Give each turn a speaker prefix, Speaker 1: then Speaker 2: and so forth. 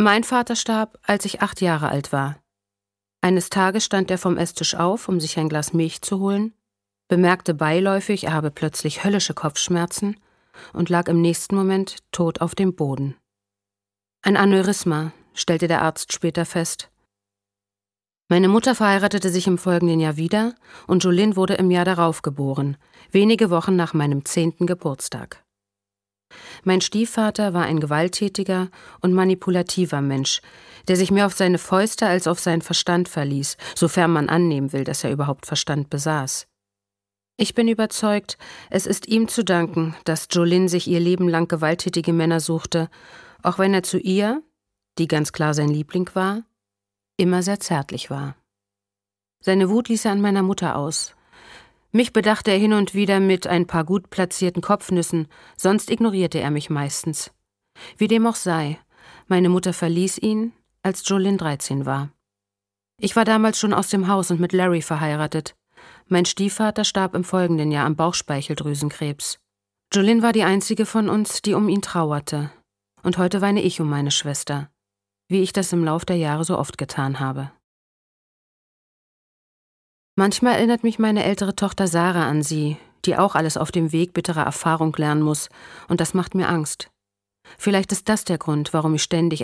Speaker 1: Mein Vater starb, als ich 8 Jahre alt war. Eines Tages stand er vom Esstisch auf, um sich ein Glas Milch zu holen, bemerkte beiläufig, er habe plötzlich höllische Kopfschmerzen und lag im nächsten Moment tot auf dem Boden. Ein Aneurysma, stellte der Arzt später fest. Meine Mutter verheiratete sich im folgenden Jahr wieder und Jolene wurde im Jahr darauf geboren, wenige Wochen nach meinem 10. Geburtstag. Mein Stiefvater war ein gewalttätiger und manipulativer Mensch, der sich mehr auf seine Fäuste als auf seinen Verstand verließ, sofern man annehmen will, dass er überhaupt Verstand besaß. Ich bin überzeugt, es ist ihm zu danken, dass Jolene sich ihr Leben lang gewalttätige Männer suchte, auch wenn er zu ihr, die ganz klar sein Liebling war, immer sehr zärtlich war. Seine Wut ließ er an meiner Mutter aus. Mich bedachte er hin und wieder mit ein paar gut platzierten Kopfnüssen, sonst ignorierte er mich meistens. Wie dem auch sei, meine Mutter verließ ihn, als Jolene 13 war. Ich war damals schon aus dem Haus und mit Larry verheiratet. Mein Stiefvater starb im folgenden Jahr am Bauchspeicheldrüsenkrebs. Jolene war die einzige von uns, die um ihn trauerte. Und heute weine ich um meine Schwester, wie ich das im Lauf der Jahre so oft getan habe. Manchmal erinnert mich meine ältere Tochter Sarah an sie, die auch alles auf dem Weg bitterer Erfahrung lernen muss, und das macht mir Angst. Vielleicht ist das der Grund, warum ich ständig